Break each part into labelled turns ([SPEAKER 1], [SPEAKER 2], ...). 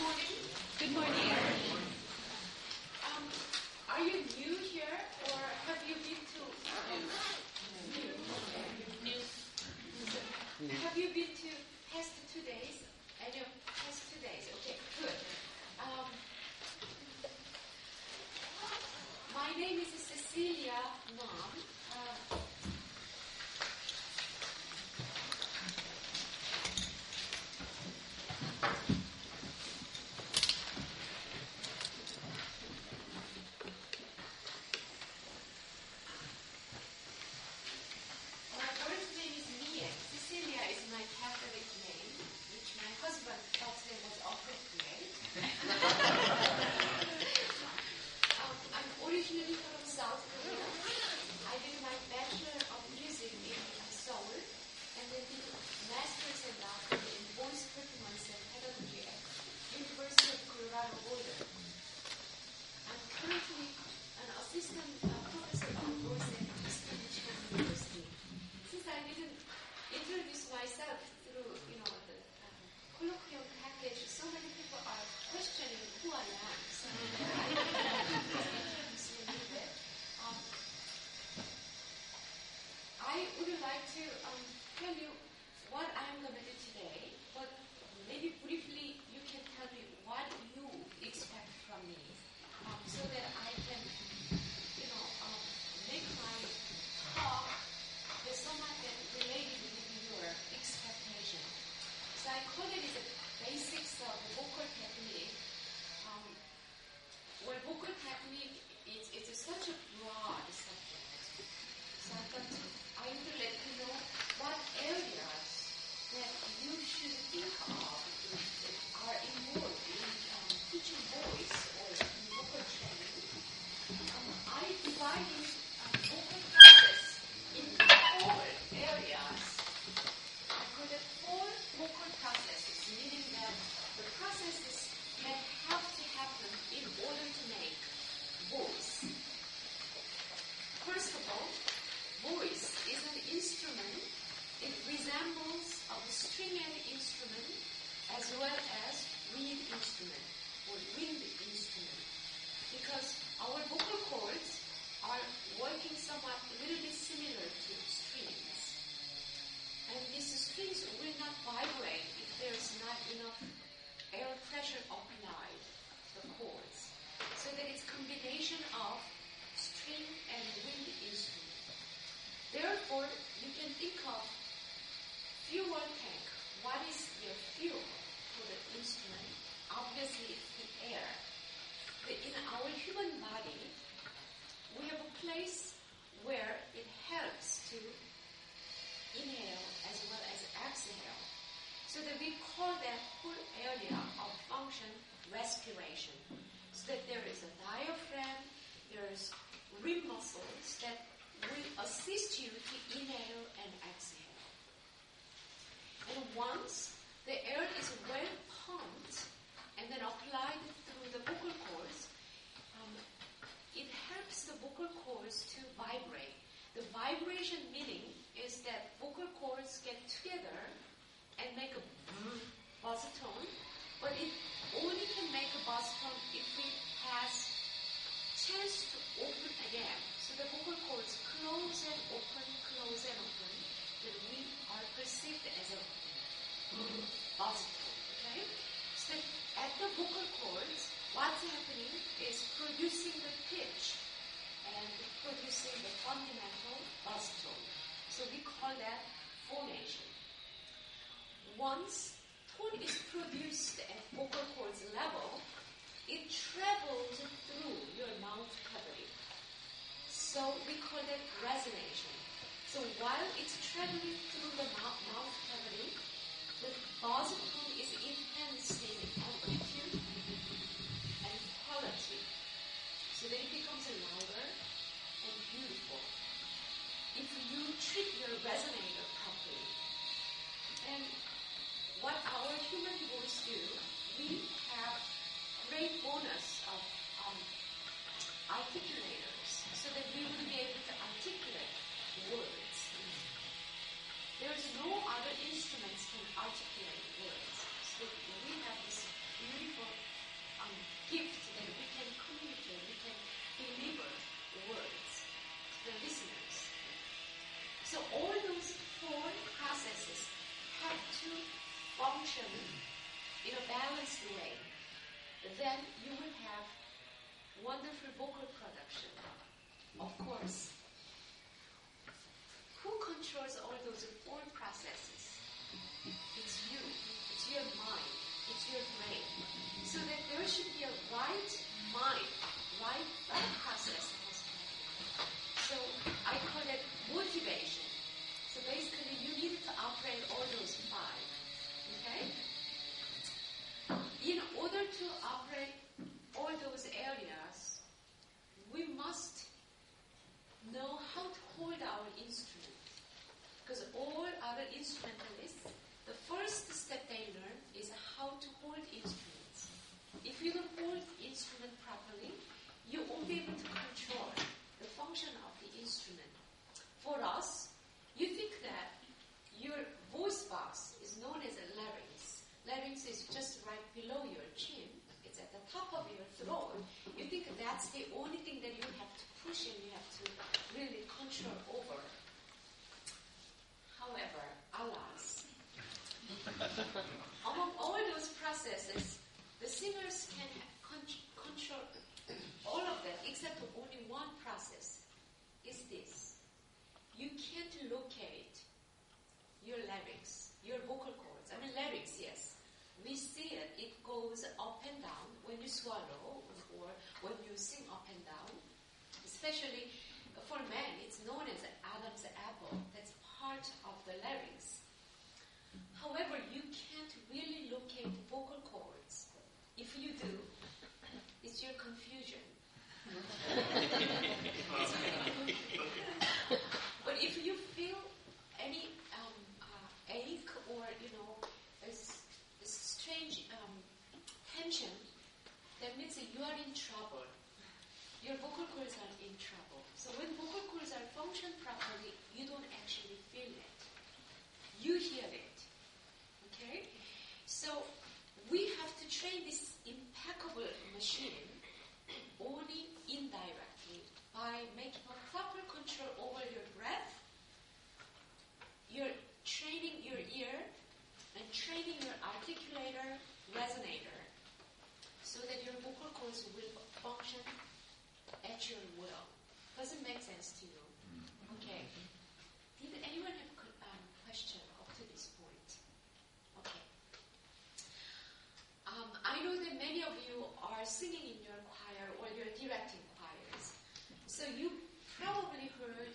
[SPEAKER 1] Good morning. Are you new here, or have you been to new? Have you been to past 2 days? I know, past 2 days. Okay, good. My name is Cecilia Nam. Once the air is well pumped and then applied through the vocal cords, it helps the vocal cords to vibrate. The vibration meaning is that vocal cords get together and make a buzz tone, but it only can make a buzz tone if it has chance to open again. So the vocal cords close and open, then we are perceived as a buzz tone, okay? So at the vocal cords, what's happening is producing the pitch and producing the fundamental buzz tone. So we call that phonation. Once tone is produced at vocal cords level, it travels through your mouth cavity. So we call that resonation. So while it's traveling through the mouth cavity, the buzz tone is enhancing amplitude and quality. So that it becomes louder and beautiful if you treat your resonator properly. And what our human voice do, we have great bonus of articulators, so that we will be able to articulate words. There's no other instruments can articulate words. So we have this beautiful balanced way, then you will have wonderful vocal production. Of course, who controls all those four processes? It's you. It's your mind. It's your brain. So that there should be a right mind, right process. So I call it motivation. So basically, you need to operate all those five. Okay? In order to operate all those areas, we must know how to hold our instrument. Because all other instrumentalists, the first step they learn is how to hold instruments. If you don't hold instrument properly, you won't be able to control the function of the instrument. For us, you think that your voice box is known as a larynx. Larynx is just right below your chin. It's at the top of your throat. You think that's the only thing that you have to push and you have to really control over. However, alas, among all those processes, the singers can control all of them except only one process. Is this. You can't locate your larynx, your vocal cords. I mean larynx, yes. We see it. It goes up and down when you swallow or when you sing up and down. Especially for men, it's known as Adam's apple. That's part of the larynx. However, you can't really locate vocal cords. If you do, it's your confusion. But if you feel any ache or, a strange tension, that means that you are in trouble. Your vocal cords are in trouble. So when vocal cords are function properly, you don't actually feel it. You hear it. Okay? So we have to train this impeccable machine only indirectly by making a proper control over your breath. You're training your ear and training your articulator, resonator, so that your vocal cords will function at your will. Does it make sense to you? Okay. Did anyone have a question up to this point? Okay. I know that many of you are singing in your choir or you're directing choirs. So you probably heard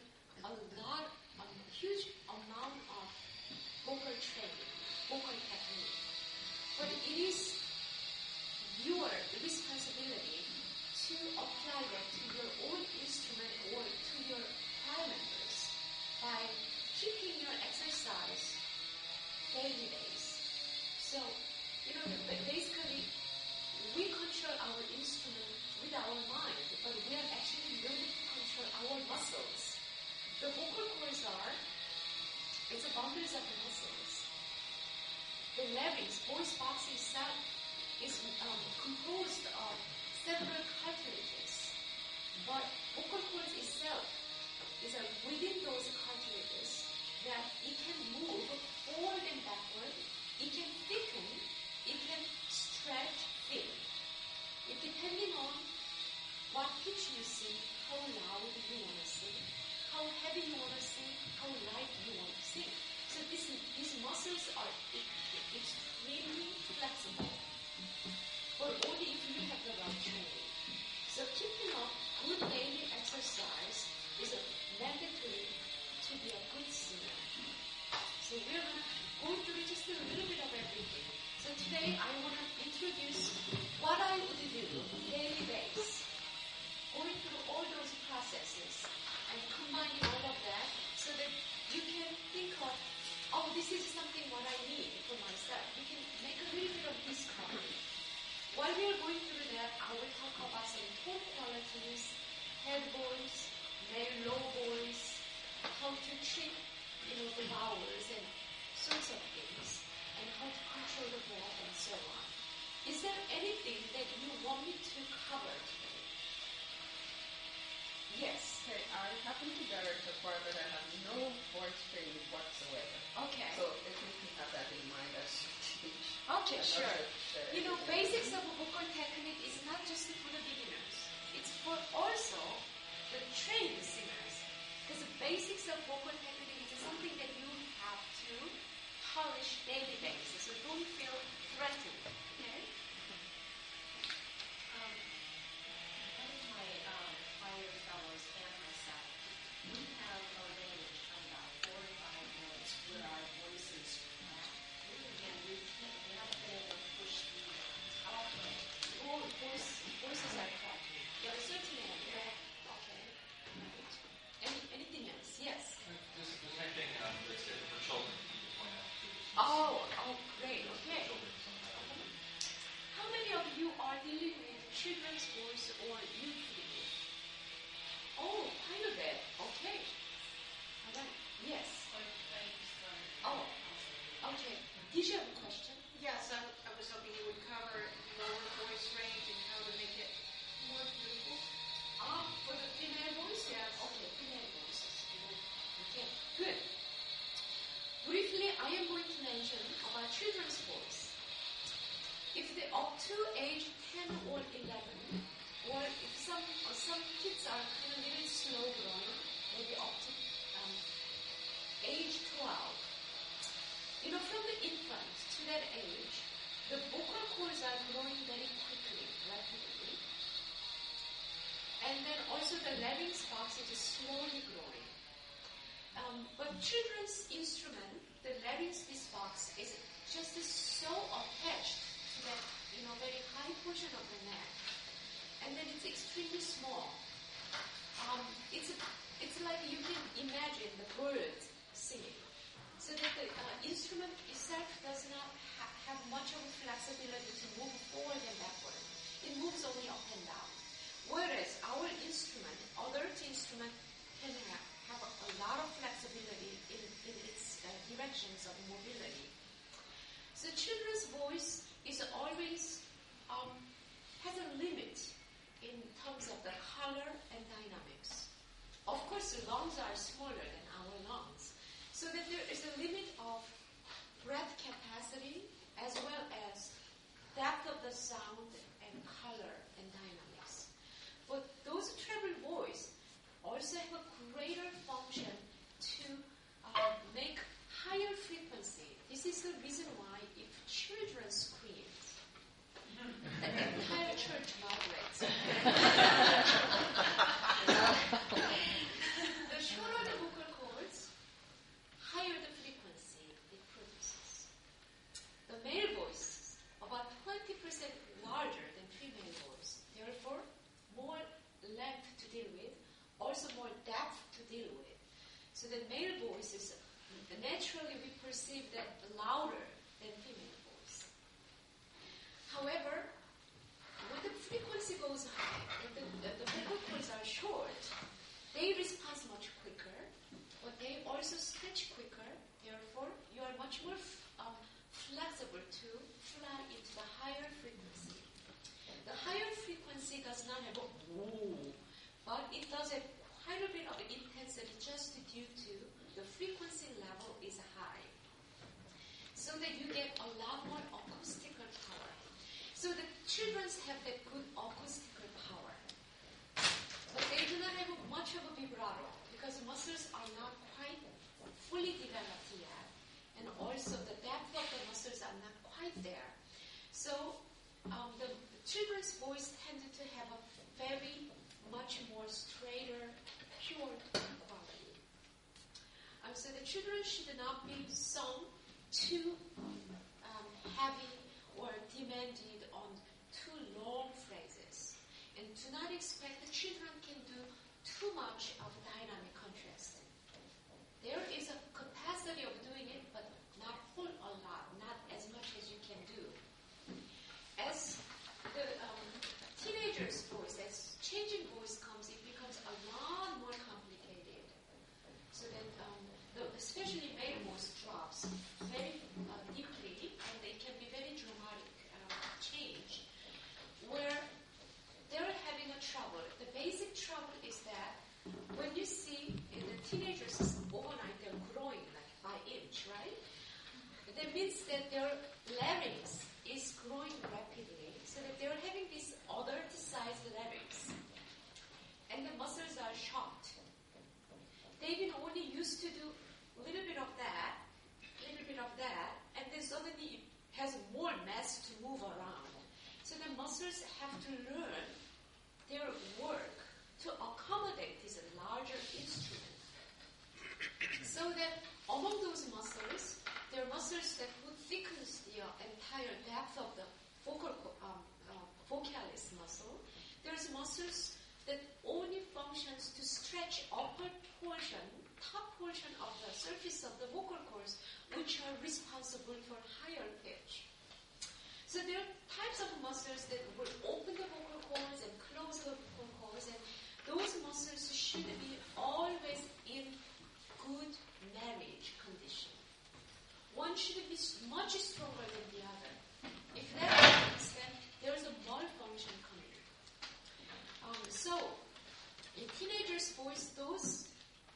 [SPEAKER 1] a huge amount of vocal training, vocal technique. But it is your responsibility to apply that to your own instrument or to your choir members by keeping your exercise daily base. So, basically, we control our instrument with our mind, but we are actually learning to control our muscles. The vocal cords it's a bundles of muscles. The larynx, voice box itself, is composed of several cartilages, but vocal cords itself is within those cartilages that it can move forward and backward, it can thicken, it can stretch, thin. It depending on what pitch you sing, how loud you want to sing, how heavy you want to sing, how light you want to sing. So these muscles are extremely flexible, but only if you have the right training. So keeping up good daily exercise is mandatory to be a good singer. So we're going to go through just a little bit of everything. So today I want to introduce what I would do daily base, going through all those processes and combining all of that so that you can think of, this is something what I need for myself. You can make a little bit of discovery. While we are going through that, I will talk about some tone qualities, head voice, low voice, how to treat, the vowels and sorts of things, and how to control the breath and so on. Is there anything that you want me to cover today? Yes.
[SPEAKER 2] Okay, I happen to direct a choir that I have no voice training whatsoever.
[SPEAKER 1] Okay.
[SPEAKER 2] So if you can have that in mind as you teach.
[SPEAKER 1] Okay, sure. You know, basics of vocal technique is not just for the beginners. It's for also the trained singers. Because the basics of vocal technique is something that you have to polish daily basis. So don't feel threatened. Okay?
[SPEAKER 3] One of my choir fellows and myself, we have a range of about 4 or 5 notes where our voices crack. And we haven't been able to push the top note.
[SPEAKER 1] Voices are cracking. Yeah, certainly. Okay. Anything else? Yes.
[SPEAKER 4] This is the same thing that's different for children. You just point out too.
[SPEAKER 1] Oh, great. Okay.
[SPEAKER 4] Children somehow.
[SPEAKER 1] How many of you are dealing with children's voice or youth voice? Oh, quite a bit. Okay. All right. Yes. Oh, okay. Did you have a question?
[SPEAKER 5] Yes, I was hoping you would cover lower voice range and how to make it more beautiful.
[SPEAKER 1] For the female voice?
[SPEAKER 5] Yes.
[SPEAKER 1] Okay, female voices. Okay, good. Briefly, I am going to mention about children's voice. If they up to age 10 or 11, or if some kids are kind of a little slow growing, maybe up to age 12. You know, from the infant to that age, the vocal cords are growing very quickly, rapidly. And then also the larynx box is slowly growing. But children's instrument, the larynx box is just so attached to that, you know, very high portion of the neck. And then it's extremely small. It's like you can imagine the birds singing. So that the instrument itself does not have much of a flexibility to move forward and backward. It moves only up and down. Whereas our instrument, adult instrument, can have a lot of flexibility in its directions of mobility. So children's voice is always has a limit in terms of the color and dynamics. Of course, the lungs are smaller than our lungs, so that there is a limit of breath capacity as well as depth of the sound and color and dynamics. But those treble voice also have a greater function to make higher frequency. This is the reason why if children screams, the entire church vibrates. The shorter the vocal cords, higher the frequency it produces. The male voice, about 20% larger than female voice, therefore more length to deal with, also more depth to deal with. So the male voice is naturally we perceive that louder than female voice. However, when the frequency goes high and the vocal cords are short, they respond much quicker, but they also stretch quicker. Therefore, you are much more flexible to fly into the higher frequency. The higher frequency does not have a woo, but it does have quite a bit of intensity just due to the frequency level is high. So that you get a lot more acoustical power. So the children have that good acoustical power. But they do not have much of a vibrato because muscles are not quite fully developed yet. And also the depth of the muscles are not quite there. So the children's voice tended to have a very much more straighter, pure quality. So the children should not be sung too heavy or demanded on too long phrases. And do not expect the children can do too much of dynamic contrasting. There is a capacity of doing it, but not whole a lot, not as much as you can do. As the teenager's voice, as changing voice comes, it becomes a lot more complicated. So that especially male voice drops very deeply, and they can be very dramatic change, where they're having a trouble. The basic trouble is that when you see in the teenagers overnight they're growing like by inch, right? That means that their larynx muscles have to learn their work to accommodate this larger instrument. So that among those muscles, there are muscles that would thicken the entire depth of the vocalis muscle. There's muscles that only functions to stretch upper portion, top portion of the surface of the vocal cords, which are responsible for higher pitch. So there are types of muscles that will open the vocal cords and close the vocal cords, and those muscles should be always in good marriage condition. One should be much stronger than the other. If that happens, then there is a malfunction coming. So, in teenagers' voice, those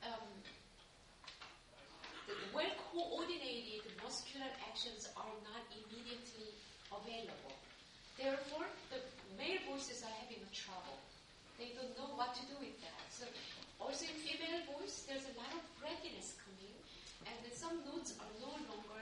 [SPEAKER 1] well-coordinated muscular actions are not immediately available. Therefore, the male voices are having trouble. They don't know what to do with that. So, also in female voice, there's a lot of breathiness coming, and then some notes are no longer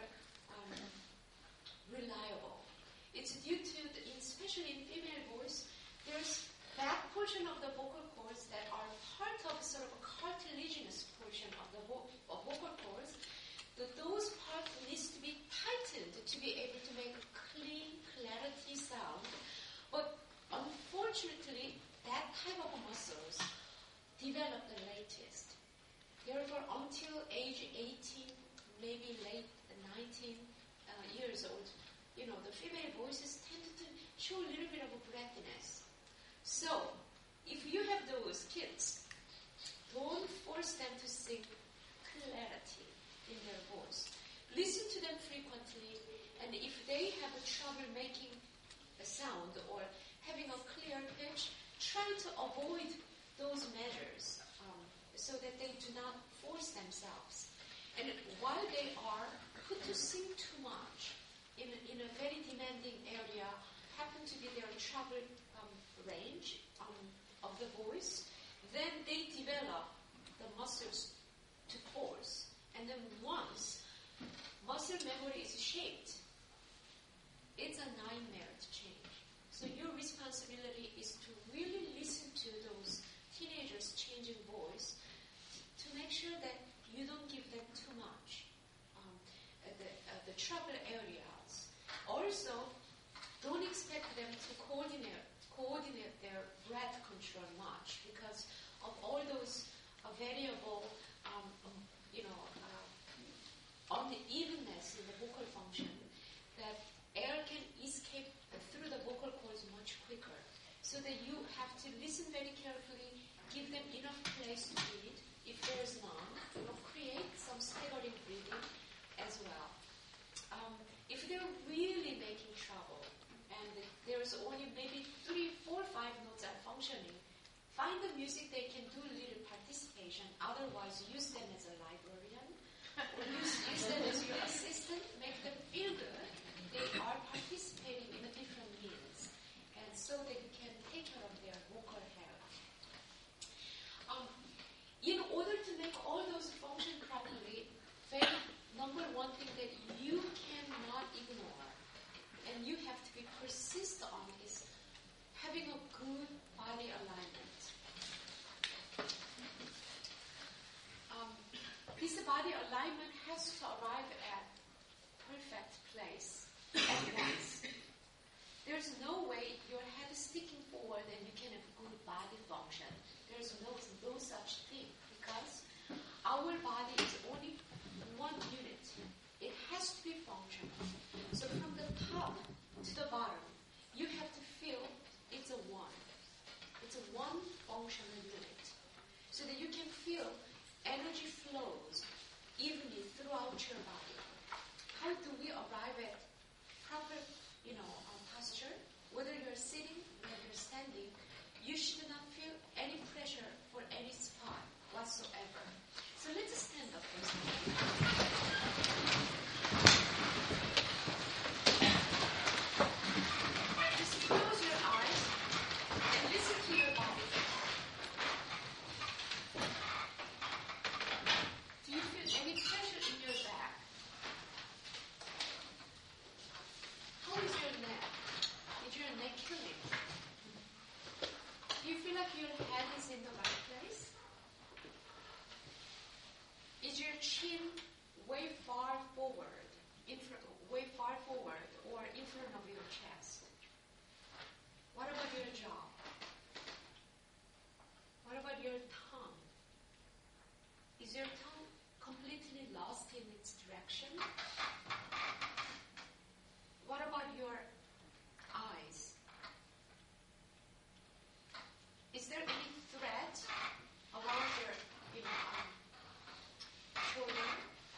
[SPEAKER 1] reliable. It's due to, especially in female voice, there's that portion of the vocal cords that are part of sort of a cartilaginous portion of the vocal cords. Those parts needs to be tightened to be able to make a clean, clarity sound. But unfortunately, that type of muscles develop the latest. Therefore, until age 18, maybe late 19 years old, the female voices tend to show a little bit of a breathiness. So, if you have those kids, don't force them to sing clarity in their voice. Listen to them frequently, and if they have a trouble making a sound or having a clear pitch, try to avoid those measures so that they do not force themselves. And while they are put to sing too much in a very demanding area, happen to be their trouble range of the voice, then they develop the muscles to force. And then once muscle memory is shaped, it's a nightmare to change. So your responsibility is to really listen to those teenagers changing voice to make sure that you don't give them too much at the trouble areas. Also, don't expect them to coordinate their breath control much because of all those variable, unevenness in the vocal function, that air can escape through the vocal cords much quicker. So that you have to listen very carefully, give them enough place to breathe. If there is none, create some staggering breathing as well. If they're really making trouble, and there's only maybe 3, 4, 5 notes are functioning, find the music they can do a little participation. Otherwise, use them as a librarian, or use them as your assistant. Make them feel good. They are participating in a different means, and so that you can take care of their vocal health. In order to make all those function properly, number one thing that you cannot ignore, and you have to be persistent on, is having a good body alignment. This body alignment has to arrive at perfect place at once. There's no way your head is sticking forward and you can have good body function. There's no such thing, because our body is only one unit. It has to be functional. So from the top to the bottom, you have to feel it's a one. It's a one functional unit. So that you can feel energy flows evenly throughout your body. How do we arrive at proper, posture? Whether you're sitting, whether you're standing, you should not feel any pressure for any spot whatsoever. So let's stand up for a second. Just close your eyes and listen to your body. Do you feel any pressure in your back? chin way far forward, or in front of your chest? What about your jaw? What about your tongue? Is your tongue completely lost in its direction? What about your eyes? Is there any thread around your shoulder?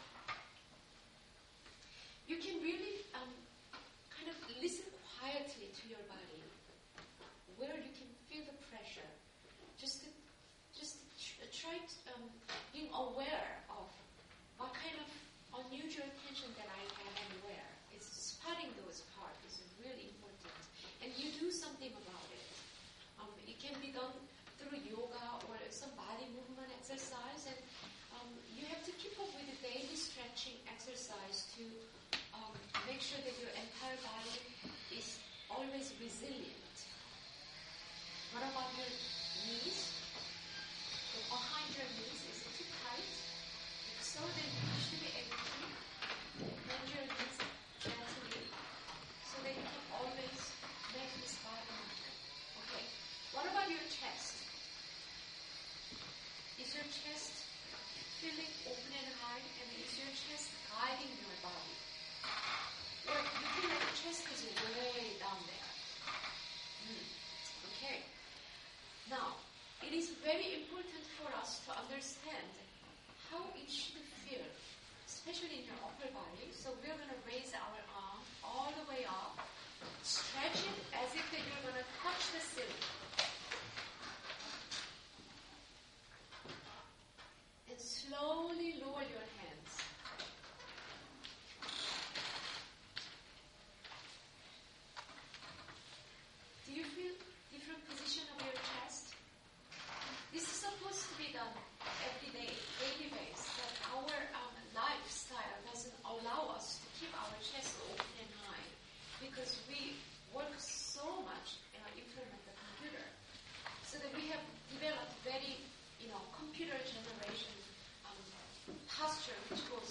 [SPEAKER 1] You can really kind of listen quietly to your body, where you can feel the pressure. Just try being aware of what kind of unusual tension that I have and where. It's spotting those parts is really important, and you do something about it. It can be done through yoga or some body movement exercise, and you have to keep up with the daily stretching exercise to make sure that your entire body is always resilient. What about your knees? Behind your knees, is it too tight? If so, then you should be able to bend your knees gently so that you can always make this body movement. Okay. What about your chest? Is your chest feeling open and high, and is your chest guiding your body? Or you feel like the chest is way down there? Okay. Now, it is very important for us to understand how it should feel, especially in your upper body. So we're going to raise our arm all the way up, stretch it as if that you're going to touch the ceiling. And slowly lower your hands. Do you feel different position of your chest? This is supposed to be done every day, daily basis, but our lifestyle doesn't allow us to keep our chest open and high because we work so much in front of the computer. So that we have developed very, computer generation posture which goes.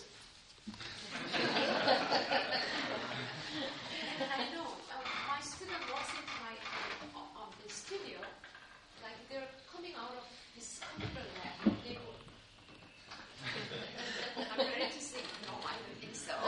[SPEAKER 1] And I know my student walks into my the studio, like they're coming out of this computer lab. They go, I'm ready to say, no, I don't think so. So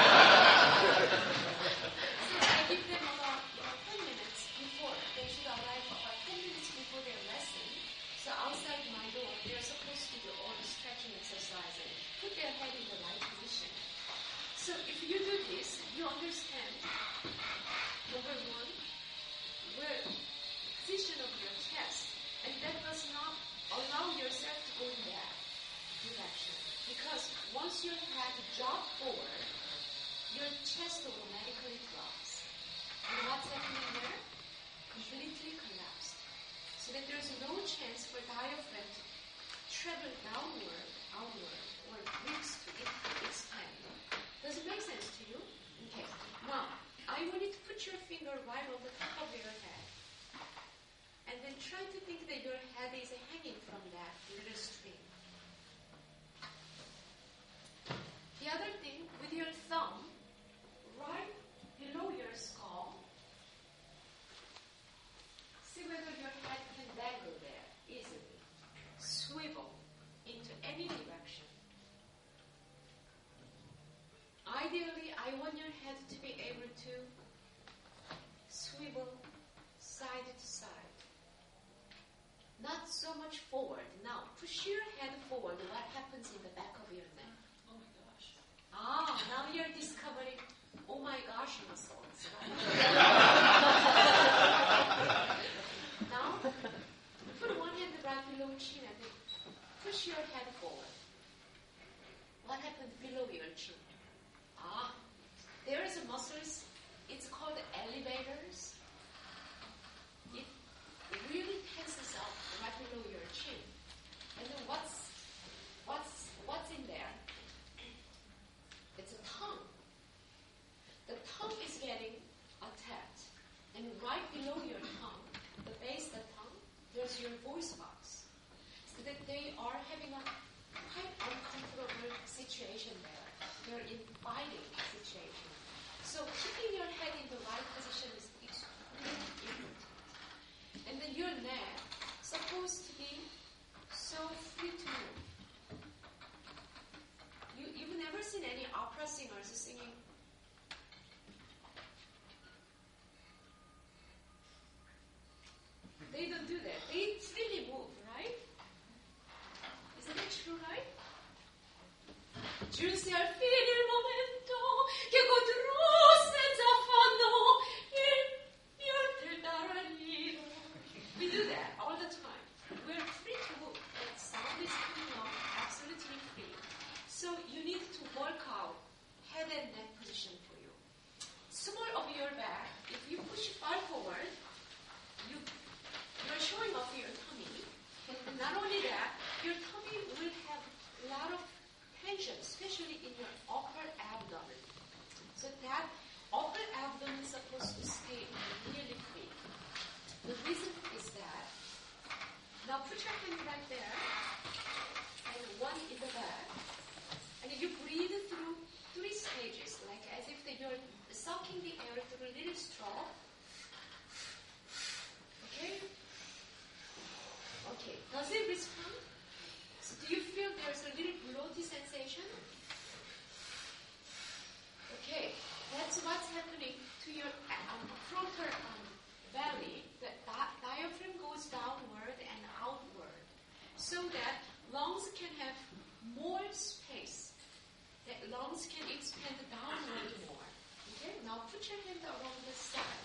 [SPEAKER 1] I give them about 10 minutes before. They should arrive about 10 minutes before their lesson. So outside my door, they're supposed to do all the stretching exercise and put their head in the right position. So if you do this, you understand, number one, where position of your chest, and that does not allow yourself to go in that direction. Because once your head drops forward, your chest automatically drops. And what's happening there? Completely collapsed. So that there's no chance for diaphragm to travel downward, outward, or ribs to expand. Does it make sense to you? Okay. Now, I want you to put your finger right on the top of your head. And then try to think that your head is hanging from that little string. The other thing, with your thumb, right below your skull, see whether your head can dangle there easily. Swivel into any direction. Ideally, I want your head to be able to swivel side to side. Not so much forward. Now, push your head forward. What happens in the back of your neck?
[SPEAKER 3] Oh my gosh.
[SPEAKER 1] Now you're discovering, oh my gosh, muscles. Now, put one hand right below chin and then push your head forward. What happens below your chin? There is a muscles, it's called elevators. It really tenses up right below your chin. And then what's in there? It's a tongue. The tongue is getting attacked. And right below your tongue, the base of the tongue, there's your voice box. So that they are having a quite uncomfortable situation. situation there. You're inviting situation. So keeping your head in the right position is extremely important. And then your neck supposed to be so free to move. You've never seen any opera singers singing. They don't do that. They freely move, right? Isn't it true, right? Giunsi al fine il momento che godrò senza affanno il mio eterno nido. We do that all the time. We're free to move. That sound is coming out absolutely free. So you need to work out head and neck position for you. Small of your back, if you push far forward, you're showing off your tummy. And not only that, your tummy will have a lot of tension, especially in your upper abdomen. So that upper abdomen is supposed to stay really free. The reason is that, now put your hand right there, and one in the back, and you breathe through 3 stages, like as if you're sucking the air through a little straw. Okay? Okay, does it respond? So do you feel there's a little bloaty sensation? Okay, that's what's happening to your frontal belly. The diaphragm goes downward and outward so that lungs can have more space. That lungs can expand downward more. Okay, now put your hand around the side.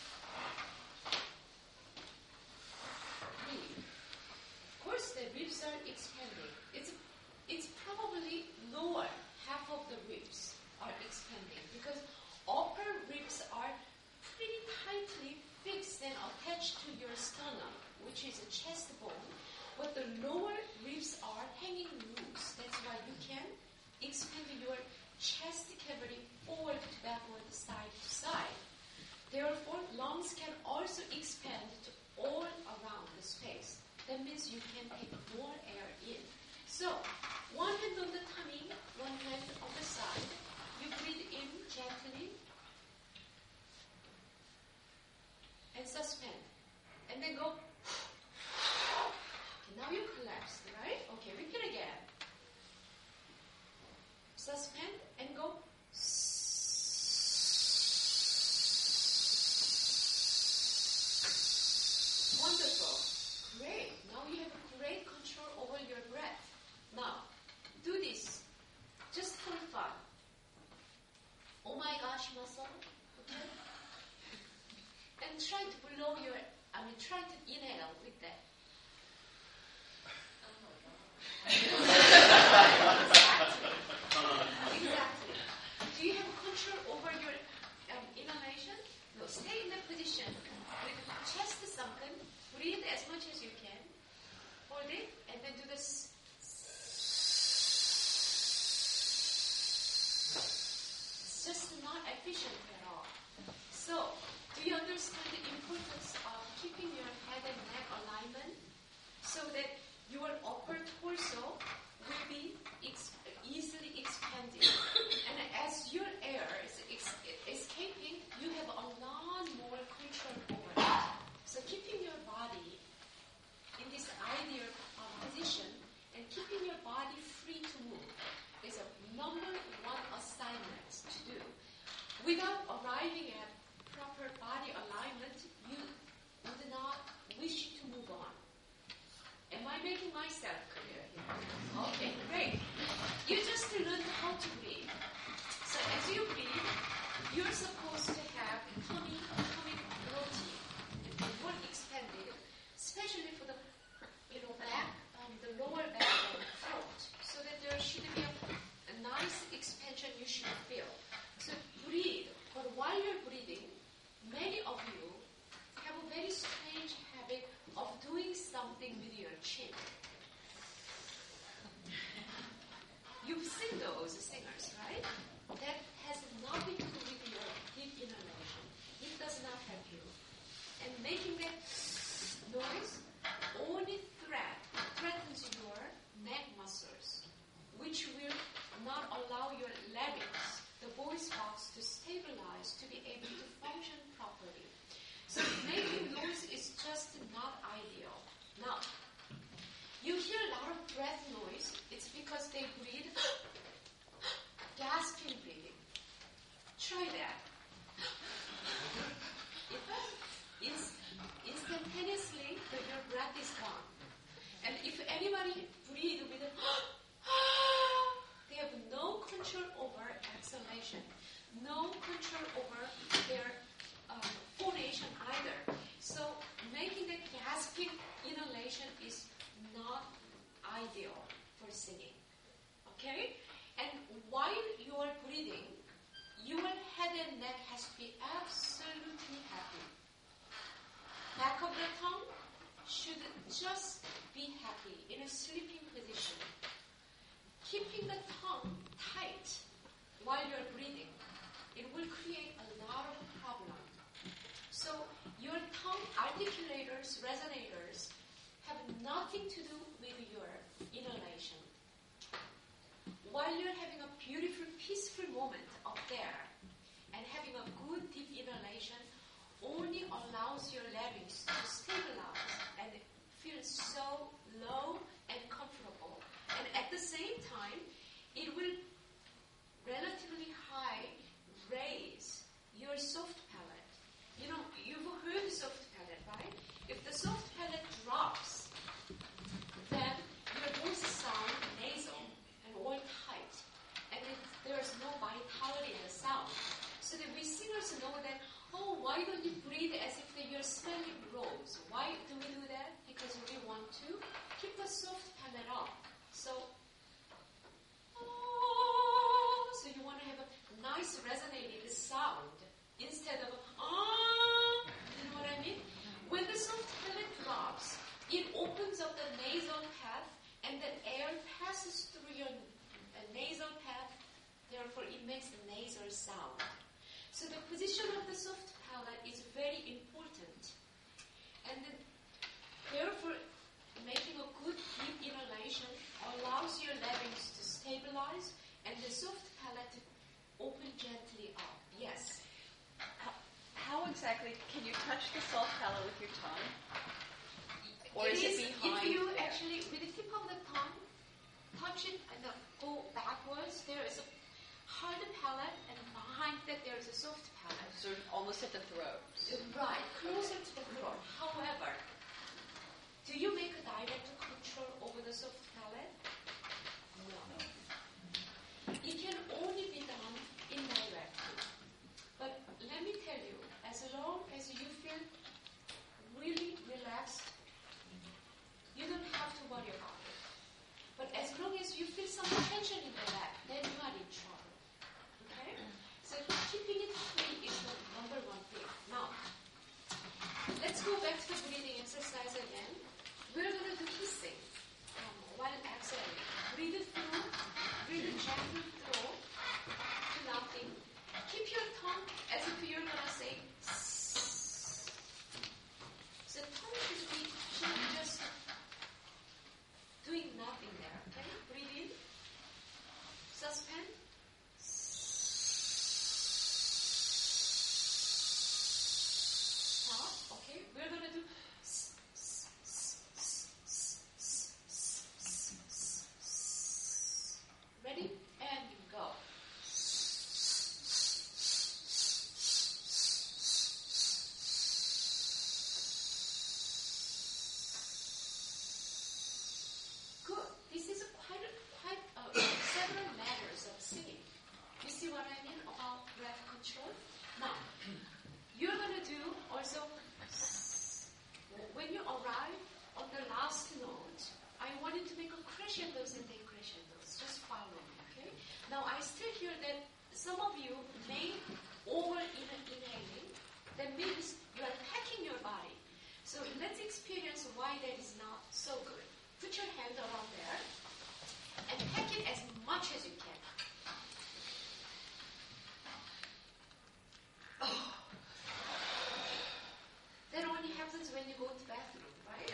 [SPEAKER 1] Breathe. Of course, the ribs are expanding. It's probably lower half of the ribs are expanding because upper ribs are pretty tightly fixed and attached to your sternum, which is a chest bone, but the lower ribs are hanging loose. That's why you can expand your chest cavity forward to backward, side to side. Therefore, lungs can also expand to all around the space. That means you can take more air in. So, one hand on the tummy, one hand on the side. You breathe in gently and suspend. And then go. Okay, now you collapsed, right? Okay, repeat again. Suspend and go. Wonderful. Great. Now you have great control over your breath. Now, do this just for fun. Oh my gosh, muscle. Okay? And try to try to inhale with that. Exactly. Do you have control over your inhalation? No, stay in the position with chest sunken. Breathe as much as you can. Hold it, and then do this. It's just not efficient at all. So, do you understand the importance of keeping your head and neck alignment so that your upper torso will be easily expanded? And as your air is escaping, you have a lot more control over it. So keeping your body in this ideal position and keeping your body free to move is a number one assignment to do. Without articulators, resonators have nothing to do with your inhalation. While you're having a beautiful, peaceful moment up there and having a good deep inhalation only allows your larynx to stabilize and feel so low and comfortable. And at the same time, it will relatively high raise your soft palate. You know, you've heard soft palate, right? If the soft palate drops, then your voice sound nasal and all tight, and there's no vitality in the sound. So that we singers know that, oh, why don't you breathe as if you're smelling rose? Why do we do that? Because we want to keep the soft palate up. So you want to have a nice resonating sound instead of you know what I mean? When the soft palate drops, it opens up the nasal path and the air passes through your nasal path, therefore it makes the nasal sound. So the position of the soft palate is very important. And then, therefore, making a good deep inhalation allows your larynx to stabilize and the soft palate to open gently up. Yes?
[SPEAKER 2] How exactly can you touch the soft palate with your tongue? Or is it behind?
[SPEAKER 1] If you actually, with the tip of the tongue, touch it and then go backwards, there is a hard palate, and behind that there is a soft palate.
[SPEAKER 2] So almost at the throat.
[SPEAKER 1] Right, closer to the throat. However, do you make a direct control over the soft palate? No. It can only be done indirectly. But let me tell you, as long as you feel really relaxed, you don't have to worry about it. But as long as you feel some tension in the back, then you are in trouble. Okay? So keeping it free is the number one thing. Now, let's go back to the breathing exercise again. We're going to do hissing while exhaling. Breathe through, breathe gently through to nothing. Keep your tongue as if you're going to say sss. So tongue should be just doing nothing there. Okay? Breathe in. Suspend. Stop. Okay? We're going to do ready? And go. Good. This is quite several matters of singing. You see what I mean about breath control? Now, you're going to do also, when you arrive on the last note, I want you to make a crescendos and decrescendos. Just follow me, okay? Now, I still hear that some of you may over-inhaling. That means you are packing your body. So let's experience why that is not so good. Put your hand around there and pack it as much as you can. Oh. That only happens when you go to the bathroom, right?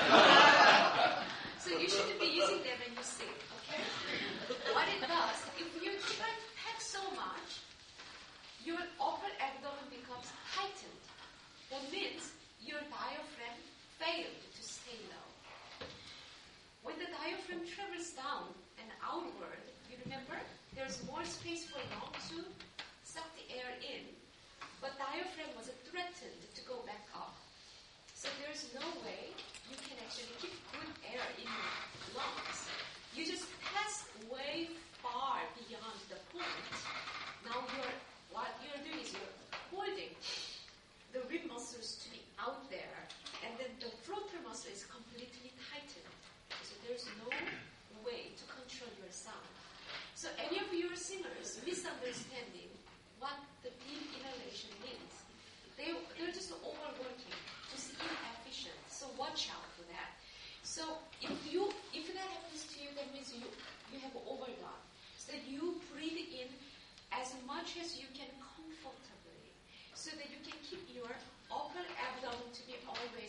[SPEAKER 1] So you shouldn't be using them when you sing, okay? What it does, if you try to pack so much, your upper abdomen becomes tightened. That means your diaphragm failed to stay low. When the diaphragm travels down and outward, you remember, there's more space for lung to suck the air in, but diaphragm was threatened to go back up. So there's no way you can actually keep good air in your lungs. You just pass way far beyond the point. Now what you're doing is you're holding the rib muscles to be out there, and then the frontal muscle is completely tightened. So there's no way to control your sound. So any of your singers misunderstanding what the deep inhalation means, they're just overworking, just inefficient. So watch out for that. So if that happens to you, that means you have overdone. So that you breathe in as much as you can comfortably, so that you can keep your upper abdomen to be always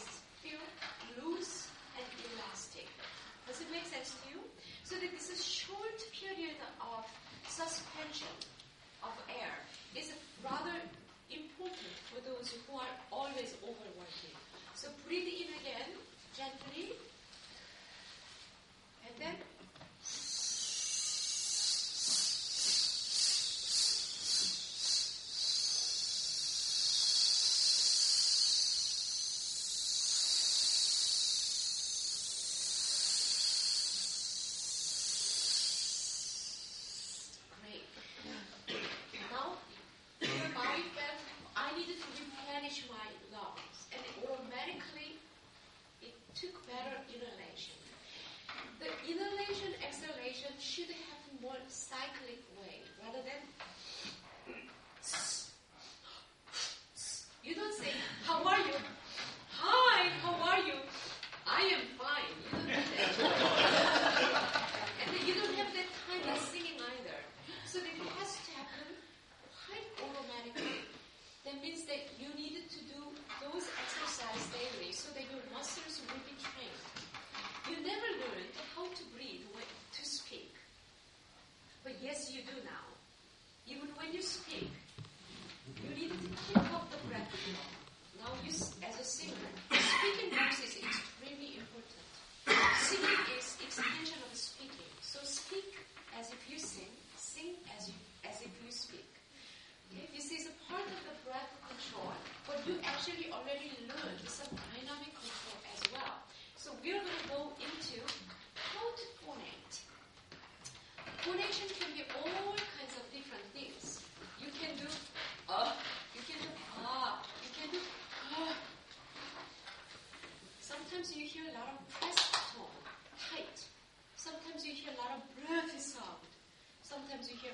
[SPEAKER 1] do now. Even when you speak, you need to keep up the breath flow. Now, as a singer, speaking voice is extremely important. Singing is extension of speaking. So speak as if you sing as if you speak. Okay? This is a part of the breath control, but you actually already learned some dynamic control as well. So we're going to go into how to phonate. Phonation can be all kinds of different things. You can do you can do you can do Sometimes you hear a lot of pressed tone, tight. Sometimes you hear a lot of breathy sound. Sometimes you hear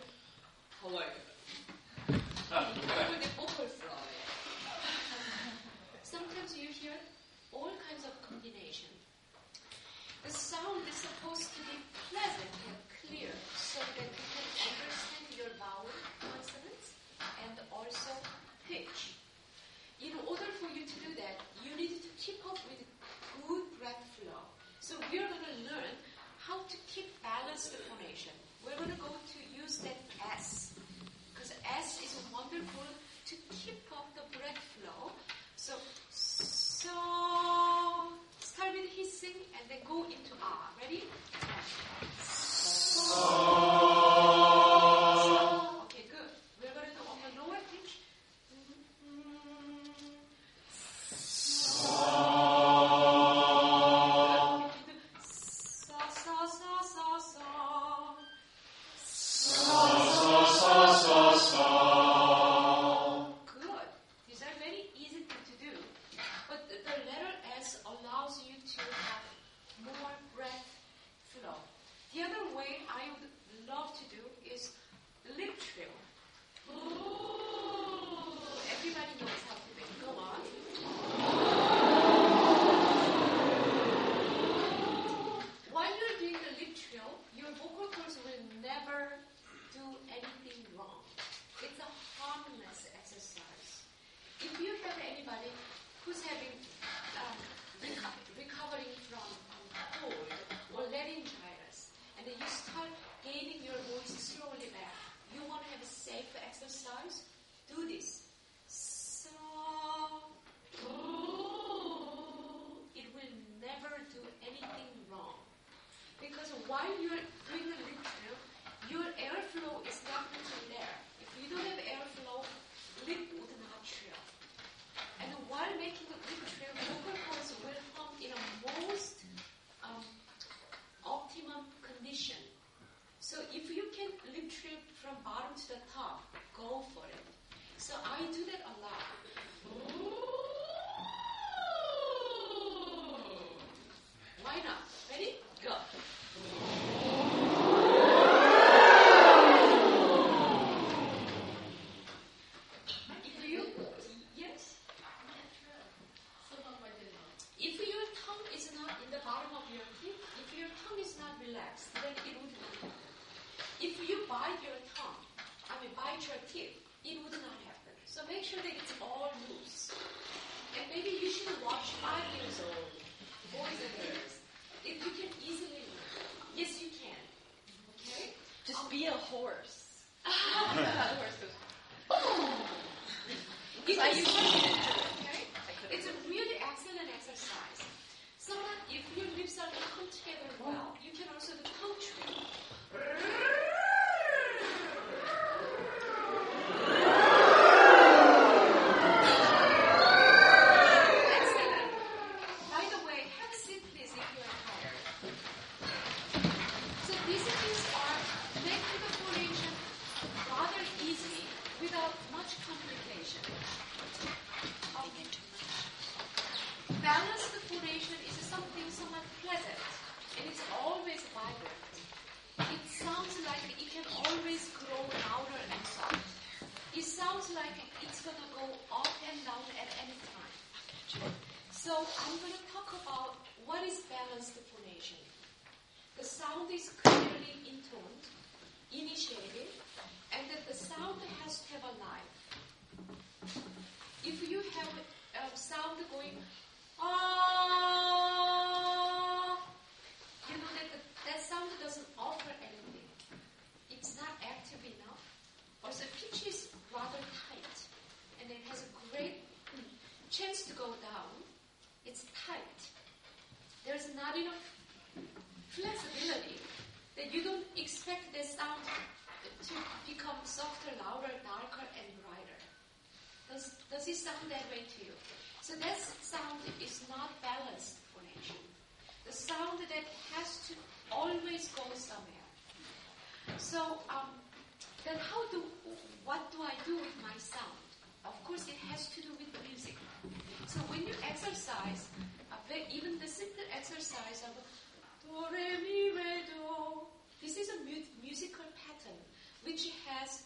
[SPEAKER 1] sometimes you hear all kinds of combination. The sound is supposed to be pleasant and clear so that you can understand your vowel consonants and also pitch. In order for you to do that, you need to keep up with good breath flow. So we're going to learn how to keep balanced phonation. We're going to go to use that S, because S is wonderful to keep up the breath flow. So start with hissing and then go into ah. Ready? Okay, good. We're going to do on the lower pitch. Good. These are very easy to do. But the letter S allows you to have more breath flow. The other way I would love to do is lip trill. Everybody knows how to do it. Go on. While you're doing the lip trill, your vocal cords will never do anything wrong. It's a harmless exercise. If you have anybody who's having recovering from cold or laryngitis, and then you start gaining your voice slowly back, you want to have a safe exercise? Do this. So, it will never do anything wrong. Because while you're doing the lip trill, your airflow is definitely there. If you don't have airflow, lip would not trill. And while making the lip trill, vocal cords will hum in a most optimum condition. So if you can lip trill from bottom to the top, go for it. So I do that a lot. Why not? Ready? Go. If your tongue is not in the bottom of your teeth, if your tongue is not relaxed, then it would not. If you bite your teeth, it would not happen. So make sure that it's all loose. And maybe you should watch 5 years old boys and girls. If you can easily learn. Yes, you can. Okay?
[SPEAKER 2] Just be a horse. The horse goes, oh!
[SPEAKER 1] I usually do. Okay? It's a really excellent exercise. Someone, if your lips are not come together well, you can also do tongue trill. Excellent. By the way, have a seat please if you are tired. So these things are making the phonation rather easy without much complication. Balanced phonation is something somewhat pleasant, and it's always vibrant. It sounds like it can always grow louder and soft. It sounds like it's going to go up and down at any time. So I'm going to talk about what is balanced phonation. The sound is clearly intoned, initiated, and that the sound has to have a life. If you have a sound going you know that that sound doesn't offer anything. It's not active enough. not enough flexibility, then you don't expect the sound to become softer, louder, darker, and brighter. Does it sound that way to you? So that sound is not balanced phonation. The sound that has to always go somewhere. So then what do I do with my sound? Of course, it has to do with music. So when you exercise, even the simple exercise of do, re, mi, re, do, this is a musical pattern which has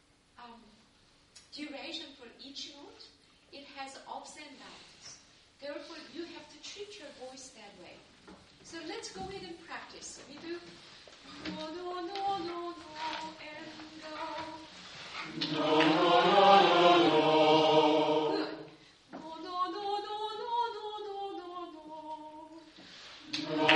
[SPEAKER 1] duration for each note. It has ups and downs. Therefore, you have to treat your voice that way. So let's go ahead and practice. We do no, no, no, no, no, and go. No, no, no, no, no. Good. No, no, no, no, no, no, no, no, no. No,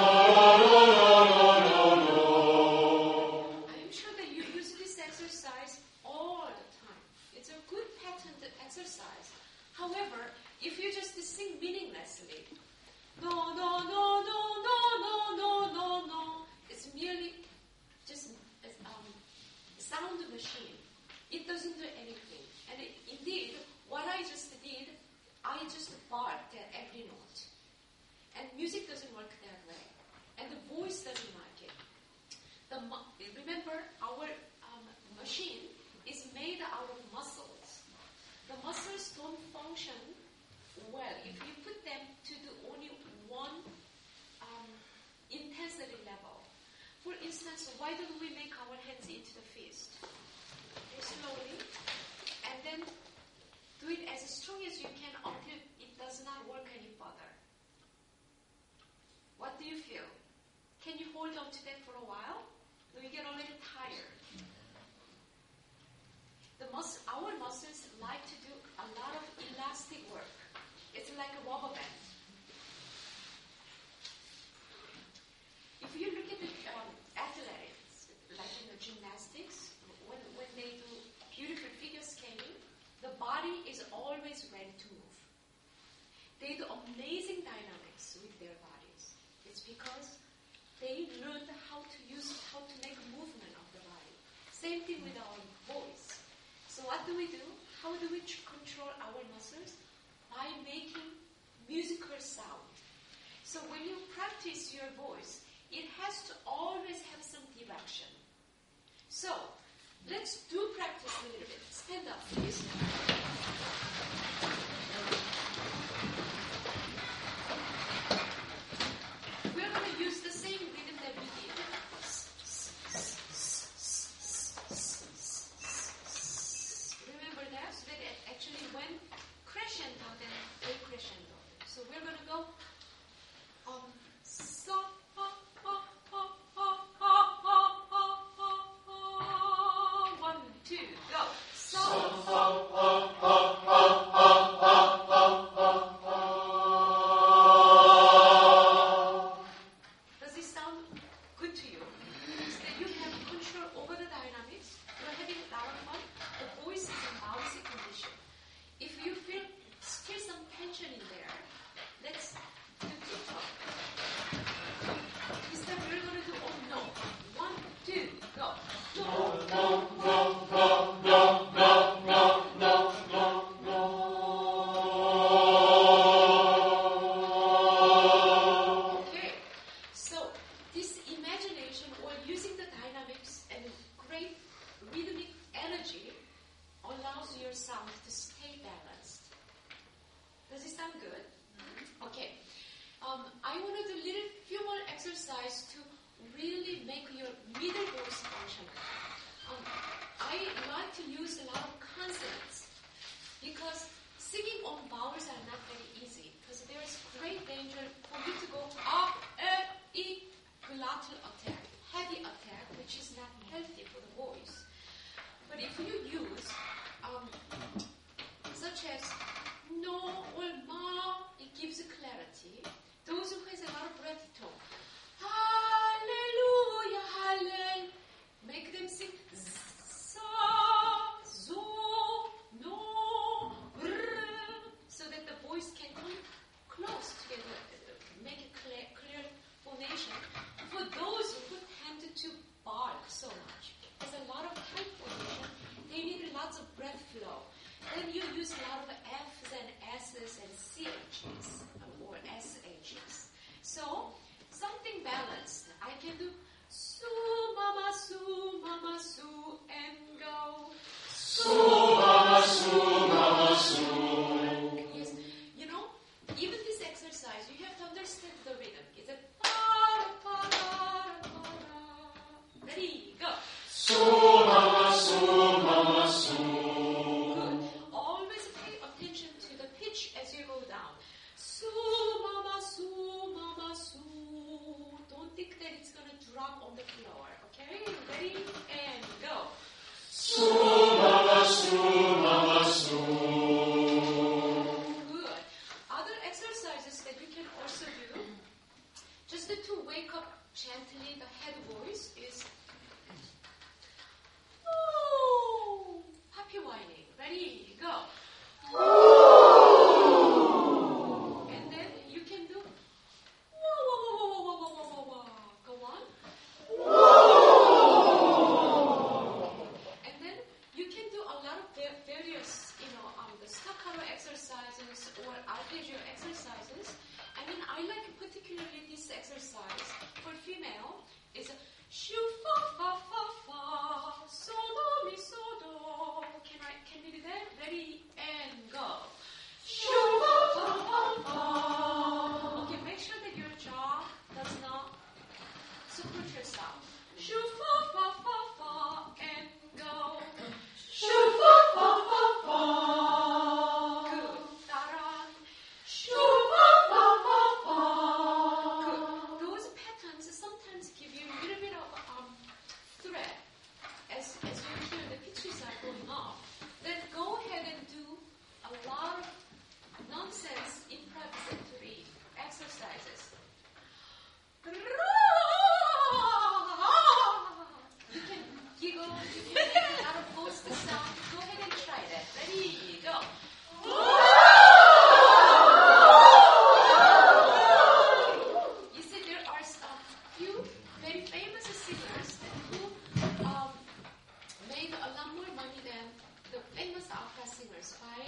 [SPEAKER 1] no, no. I'm sure that you use this exercise all the time. It's a good patterned exercise. However, if you just sing meaninglessly, no, no, no, no, no, no, no, no, no, it's merely just sound machine. It doesn't do anything. And indeed, what I just did, I just barked at every note. And music doesn't work that way. And the voice doesn't like it. Remember, our machine is made out of muscles. The muscles don't function well if you put them to do only one intensity level. For instance, why don't we make our hands into the fist? Very slowly, and then do it as strong as you can until it does not work any further. What do you feel? Can you hold on to that for a while? Do you get a little tired? Our muscles like to do a lot of elastic work. It's like a rubber band. If you look at the athletics, like in the gymnastics, when they do beautiful figure skating, the body is always ready to move. They do amazing dynamics with their bodies. It's because they learned how to make movement of the body. Same thing with our voice. So what do? How do we control our muscles? By making musical sound. So when you practice your voice, it has to always have some direction. So let's do practice a little bit. Stand up, please. We're going to use the same rhythm that we did. Remember that? So that it actually went crescendo, then decrescendo. So we're going to go so, 1, 2, go. Does this sound good to you? So that you have control over the dynamics. You're having a lot of fun. The voice is in bouncy condition. If you feel still some tension in there, let's do TikTok. This time we're going to do, oh no. 1, 2, go. Okay. So this imagination or using the dynamics and great rhythmic energy allows your sound to stay balanced. Does it sound good? Okay. I want to do a few more exercise to really make your middle voice functional. I like to use a lot of consonants because singing on vowels are not very easy because there is great danger for you to go up, e, glottal attack, heavy attack, which is not healthy for the voice. But if you use such as no or ma, it gives a clarity. Those who has a lot of breath tone, hallelujah, hallelujah, make them sing sa, zo, no, brr, so that the voice can come close together, make it clear exercise, you have to understand the rhythm. It's a ready, go.
[SPEAKER 6] So, mama, so, mama, so.
[SPEAKER 1] Good. Always pay attention to the pitch as you go down. So, mama, so, mama, so. Don't think that it's going to drop on the floor. Okay? Ready? And go.
[SPEAKER 6] So, mama, so, mama, so.
[SPEAKER 1] Good. Other exercises that you can also do, just to wake up gently the head voice is happy whining. Ready? Go. And then you can do go on. And then you can do a lot of various, the staccato exercises or arpeggio exercises. And then I like particularly this exercise for female is shu fa fa fa fa so do mi so do. Can we do that? Ready and go. Shu fa fa fa fa. Okay, make sure that your jaw does not support yourself. Shu fa fa fa fa and go. Shu fa fa fa fa. Good. Taran. Shu fa fa fa fa. Good. Those patterns sometimes give you a little bit of threat as you hear the pitches are going off. Then go ahead and do a lot of nonsense improvisatory exercises. You can giggle, you can make a lot of ghost sound. Go ahead and try that. Ready, go. You see, there are a few very famous singers who made a lot more money than the famous opera singers by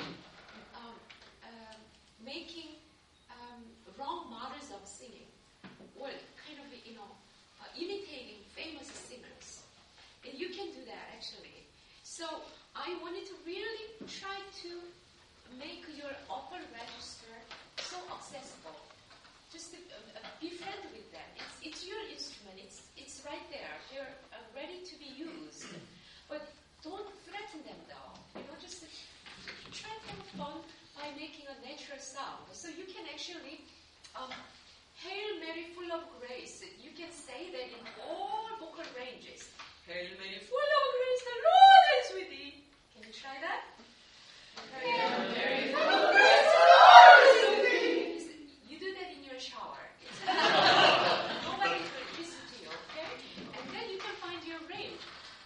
[SPEAKER 1] making wrong models of singing, or kind of, imitating famous singers. And you can do that, actually. So I wanted to really try to make your upper register so accessible. Just to be friendly with them. It's your instrument. It's right there. They're ready to be used. But don't threaten them, though. Just try to have fun by making a natural sound. So you can actually, Hail Mary, full of grace. You can say that in all vocal ranges. Hail Mary, full of grace, the Lord is with thee. Can you try that? Hail Mary, full of grace, the Lord is with thee. You do that in your shower. Nobody will listen to you, okay? And then you can find your range.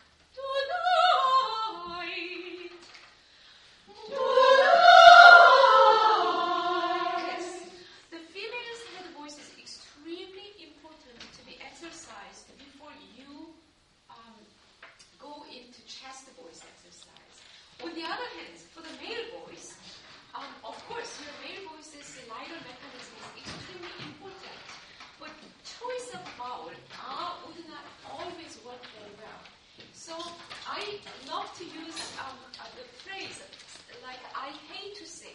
[SPEAKER 1] Tonight. Yes. The female's head voice is extremely important to be exercised before you go into chest voice exercise. On the other hand, for the male voice, of course, your male voice's lighter mechanism is extremely important. But choice of vowel would not always work very well. So I love to use the phrase like I hate to sing.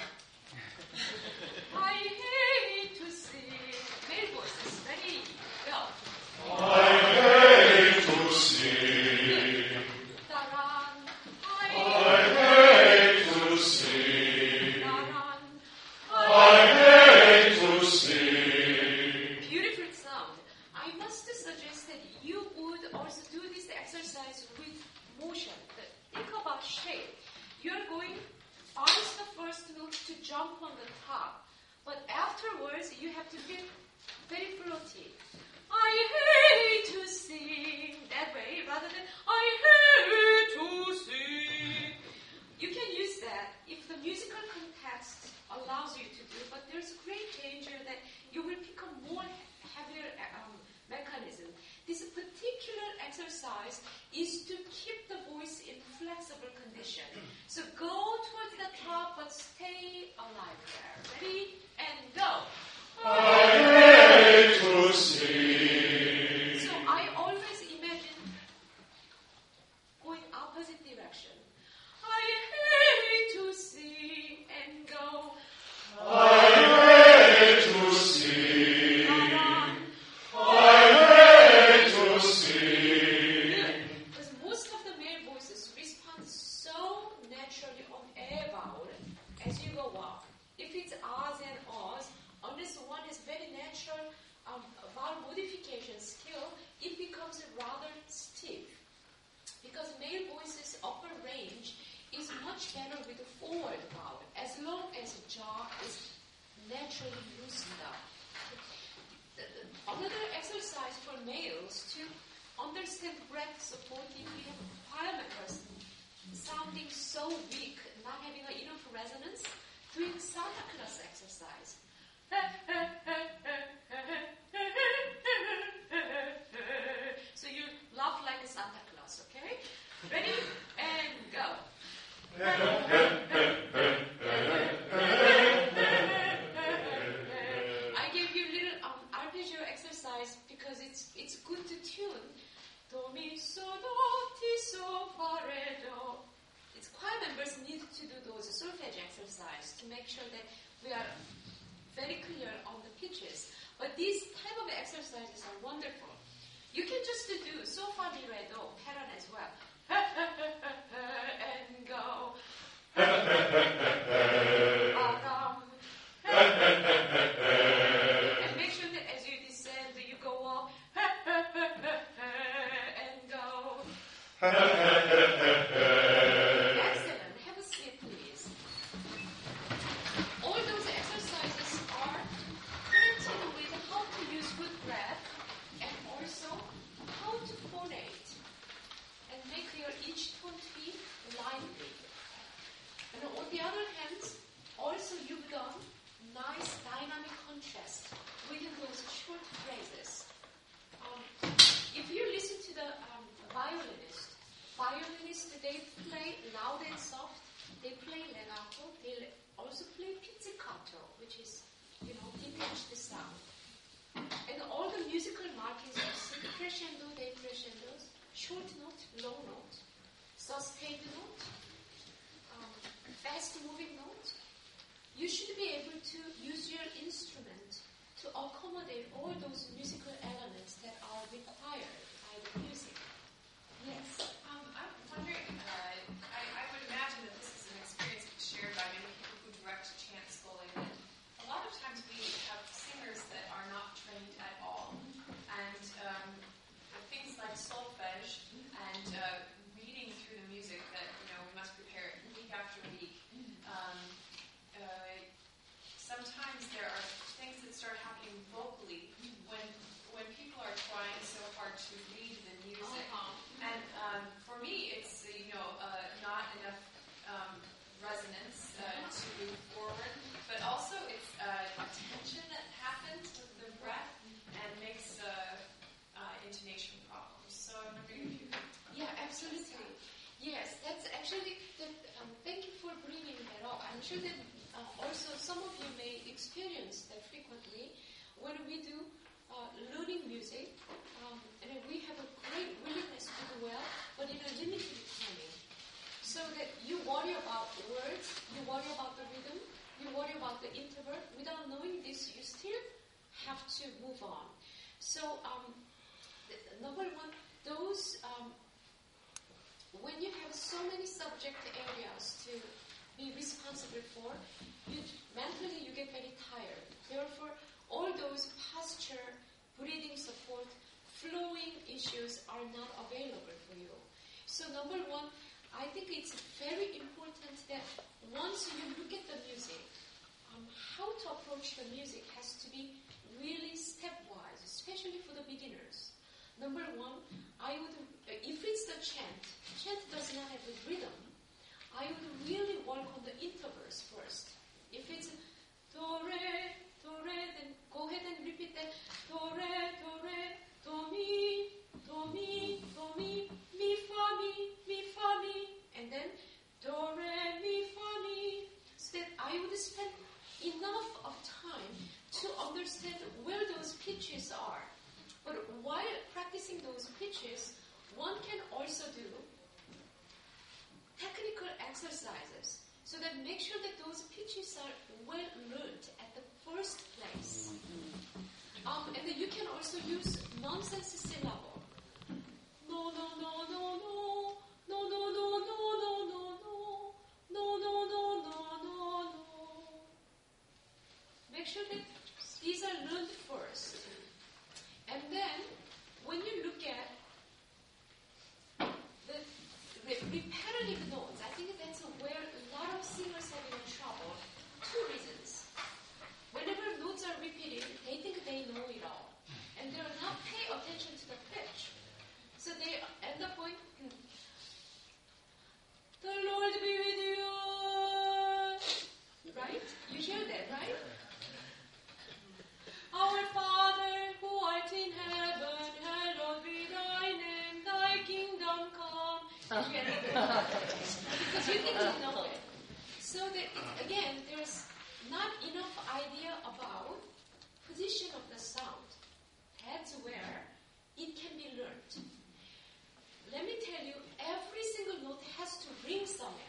[SPEAKER 1] I hate to sing. Male voices, ready, go.
[SPEAKER 6] I hate to sing.
[SPEAKER 1] Taran.
[SPEAKER 6] I hate to sing.
[SPEAKER 1] Taran.
[SPEAKER 6] I hate to sing.
[SPEAKER 1] Beautiful sound. I must suggest that you would also do this exercise with motion. Think about shape. You're going bounce the first note to jump on the top, but afterwards you have to feel very floaty. I hate to sing that way rather than I hate to sing. You can use that if the musical context allows you to do, but there's great danger that you will pick a more heavier mechanism. This particular exercise is to keep the voice in flexible condition. So go towards the top, but stay alive there. Ready? And go.
[SPEAKER 6] I hate to sing.
[SPEAKER 1] So I always imagine better with the forward vowel, as long as the jaw is naturally loosened up. Another exercise for males to understand breath support, if we have choir members sounding so weak, not having enough resonance, doing Santa Claus exercise. So you laugh like a Santa Claus, okay? Ready? And go. I gave you a little arpeggio exercise because it's good to tune. Do, mi, so, do, ti, so, fa, re, do. It's choir members need to do those solfege exercise to make sure that we are very clear on the pitches. But these type of exercises are wonderful. You can just do so, fa, mi, re, do, pattern as well. And go. And make sure that as you descend, you go up. And go. Excellent. Have a seat, please. All those exercises are connected with how to use good breath and also how to phonate and make your each tone to be lively. And on the other hand, also you've done nice dynamic contrast within those short phrases. If you listen to the violinists, they play loud and soft, they play legato, they also play pizzicato, which is, detached sound. And all the musical markings are crescendo, decrescendos, short note, long note, sustained note, fast moving note. You should be able to use your instrument to accommodate all those musical elements that are required by the music. Yes.
[SPEAKER 3] I'm wondering, I would imagine that this is an experience shared by many people who direct chant schooling. A lot of times we have singers that are not trained at all, and things like solfege and reading through the music that we must prepare week after week. Sometimes there are things that start happening vocally when people are trying so hard to read the music. And for me, it's not enough resonance to move forward, but also it's a tension that happens with the breath and makes intonation problems. So I'm wondering if you could.
[SPEAKER 1] Yeah, absolutely. Yes, that's actually. Thank you for bringing that up. I'm sure that also some of you may experience that frequently when we do learning music, and we have a great willingness to do well, but in a limited timing. So that you worry about the words, you worry about the rhythm, you worry about the interval. Without knowing this, you still have to move on. So, number one, those when you have so many subject areas to be responsible for, mentally you get very tired. Therefore, all those posture, breathing support, flowing issues are not available for you. So number one, I think it's very important that once you look at the music, how to approach the music has to be really stepwise, especially for the beginners. Number one, if it's the chant does not have a rhythm, I would really work on the intervals first. If it's do, re, then go ahead and repeat that. Do, re, do, mi, mi, fa, mi, and then do, re, mi, fa, mi. So that I would spend enough of time to understand where those pitches are. But while practicing those pitches, one can also do technical exercises so that make sure that those pitches are well learned at the first place. And then you can also use nonsense syllable. No, no, no, no, no. No, no, no, no, no, no, no. No, no, no, no, no, no. Make sure that these are learned first. And then, when you look at the repetitive notes, I think that's where You need to know it. So that, again, there's not enough idea about position of the sound. That's where it can be learned. Let me tell you, every single note has to ring somewhere.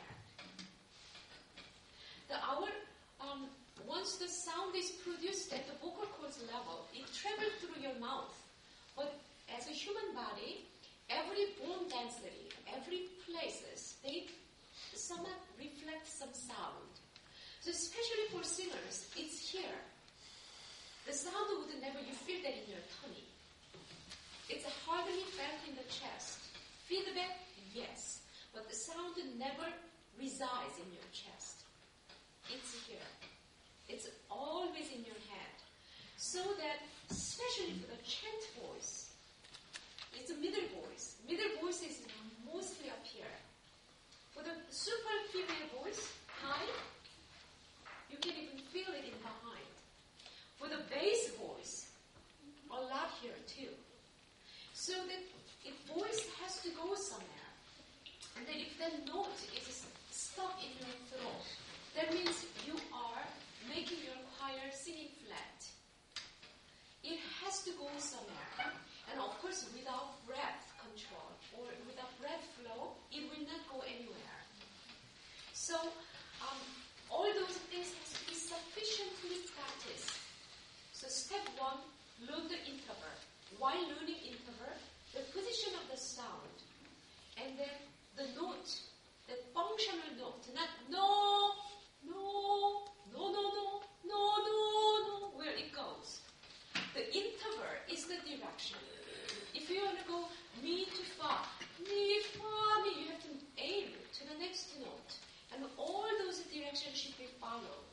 [SPEAKER 1] Once the sound is produced at the vocal cords level, it travels through your mouth. But as a human body, every bone density, every places, they somewhat reflect some sound. So especially for singers, it's here. The sound would never, you feel that in your tummy. It's hardly felt in the chest. Feedback, yes. But the sound never resides in your chest. It's here. It's always in your head. So that, especially for the chant voice, it's a middle voice. Middle voice is mostly up here. For the super female voice, high, you can even feel it in behind. For the bass voice, a lot here too. So that if voice has to go somewhere, and then if the note is stuck in your throat, that means you are making your choir singing flat. It has to go somewhere. And of course, without breath control or without breath flow, it will not go anywhere. So, all those things has to be sufficiently practiced. So step 1, learn the interval. While learning interval, the position of the sound, and then the note, the functional note, not no, no, no, no, no, no, no, no, where it goes. The interval is the direction. If you want to go mi to fa, mi, fa, mi, you have to aim to the next note. And all those directions should be followed.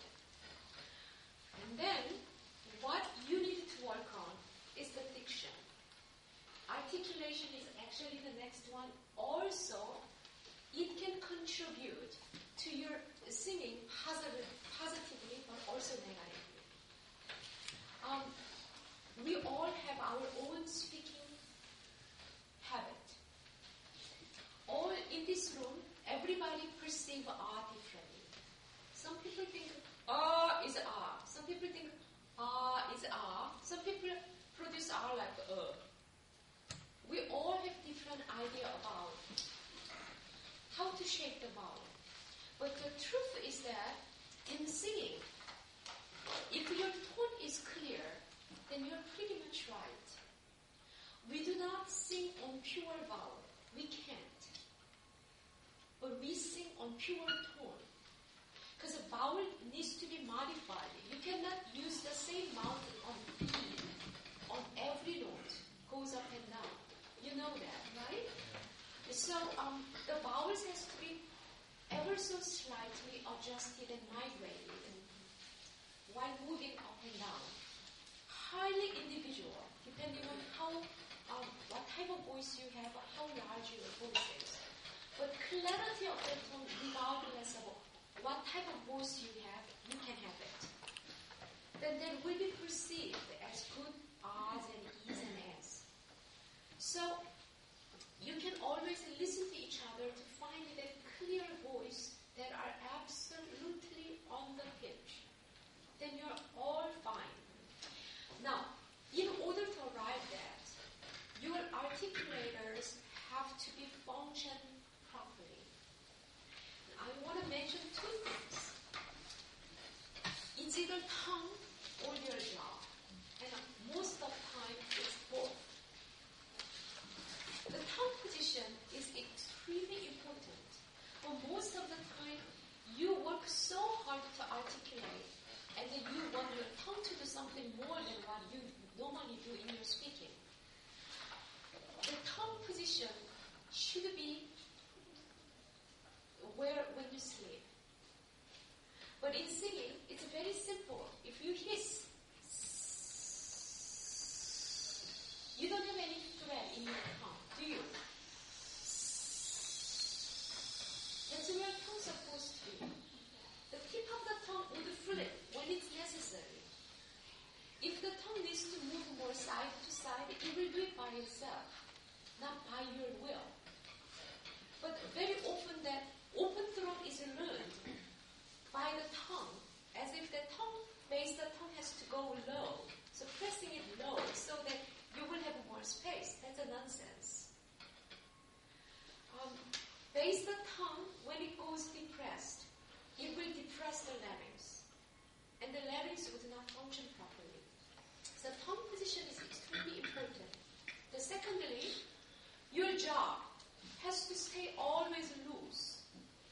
[SPEAKER 1] And then, what you need to work on is the diction. Articulation is actually the next one. Also, it can contribute to your singing positively, but also negatively. We all have our own speaking habit. All in this room, everybody perceives ah differently. Some people think ah is ah. Some people think ah is ah. Some people produce ah like We all have different idea about how to shape the vowel. But the truth is that in singing, if your tone is clear, then you're pretty much right. We do not sing on pure vowel. We can't. But we sing on pure tone. Because a vowel needs to be modified. You cannot use the same mouth on B, on every note, goes up and down. You know that, right? So the vowels has to be ever so slightly adjusted and migrated while moving up and down. Highly individual, depending on how, what type of voice you have, how large your voice is. But clarity of the tone, regardless of what type of voice you can have it. Then that will be perceived as good ahs and e's and s. So you can always listen to each other to find that clear voice that are absolutely on the pitch. Then you're all fine. Now, in order to arrive at, your articulators have to be functioning properly. I want to mention 2 things. It's either tongue or your jaw. And most of the time, it's both. The tongue position is extremely important. But most of the time, you work so hard to articulate, and then you want your tongue to do something more than what you normally do in your speaking. The tongue position should be where when you sleep. But in singing, it's very simple. If you hiss, you don't have any thread in your tongue, do you? That's where your tongue is supposed to be. The tip of the tongue would flip when it's necessary. If the tongue needs to move more side to side, it will do it by itself, not by your will. But very often that open throat learned by the tongue, as if the tongue has to go low. So pressing it low so that you will have more space. That's a nonsense. Base the tongue, when it goes depressed, it will depress the larynx. And the larynx would not function properly. So tongue position is extremely important. Secondly, your jaw has to stay always loose.